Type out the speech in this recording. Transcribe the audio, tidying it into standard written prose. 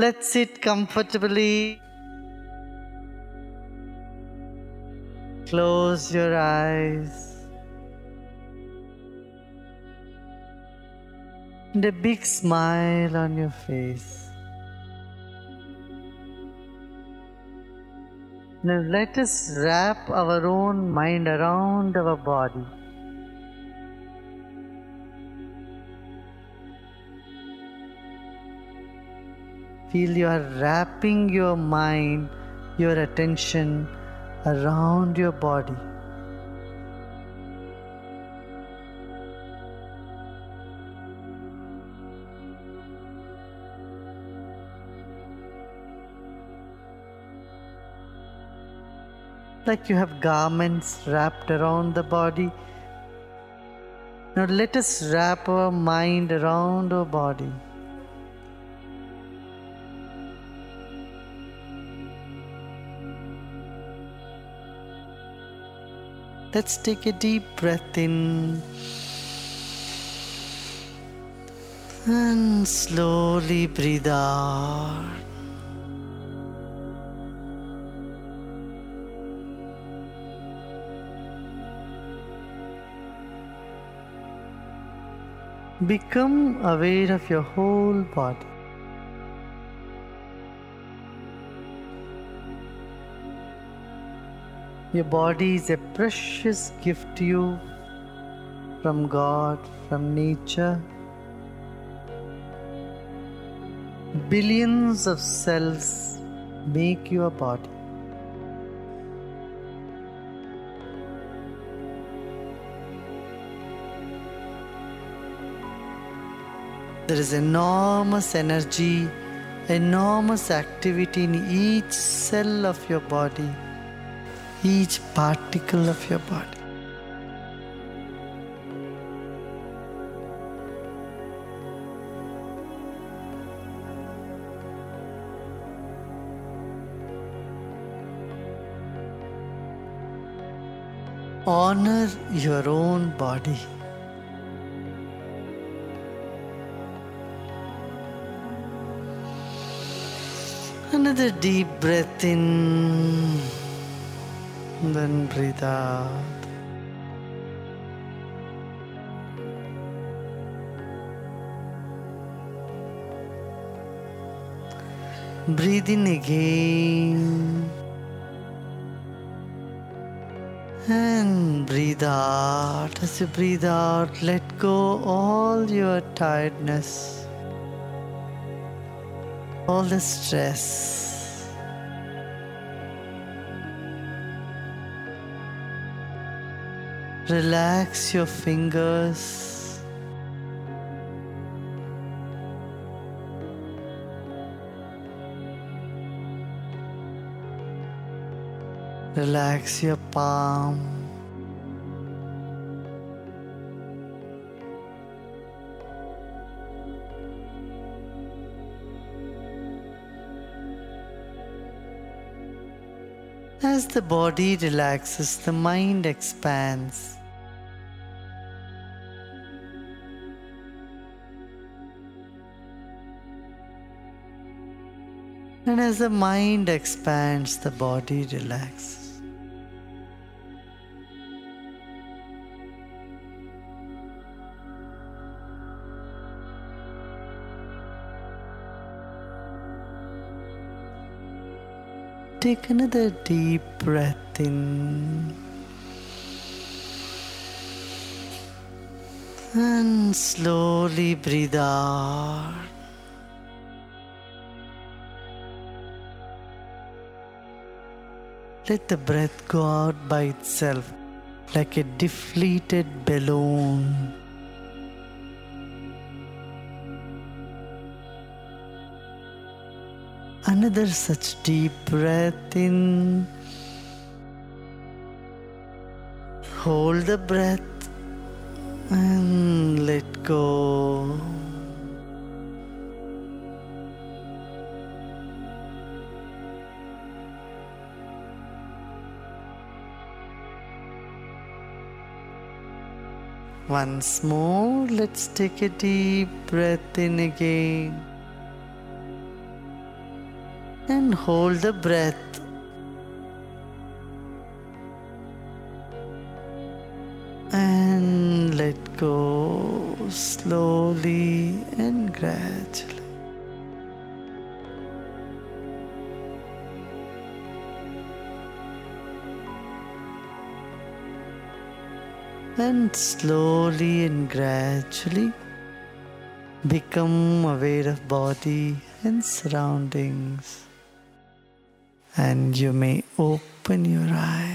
Let's sit comfortably. Close your eyes. And a big smile on your face. Now let us wrap our own mind around our body. Feel you are wrapping your mind, your attention around your body. Like you have garments wrapped around the body. Now let us wrap our mind around our body. Let's take a deep breath in and slowly breathe out. Become aware of your whole body. Your body is a precious gift to you from God, from nature. Billions of cells make your body. There is enormous energy, enormous activity in each cell of your body, each particle of your body. Honor your own body. Another deep breath in, then breathe out. Breathe in again and breathe out. As you breathe out, let go all your tiredness, all the stress. Relax your fingers. Relax your palm. As the body relaxes, the mind expands. And as the mind expands, the body relaxes. Take another deep breath in and slowly breathe out. Let the breath go out by itself like a deflated balloon. Another such deep breath in. Hold the breath and let go. Once more, let's take a deep breath in again. and hold the breath. And let go slowly and gradually. And slowly and gradually become aware of body and surroundings. And you may open your eyes.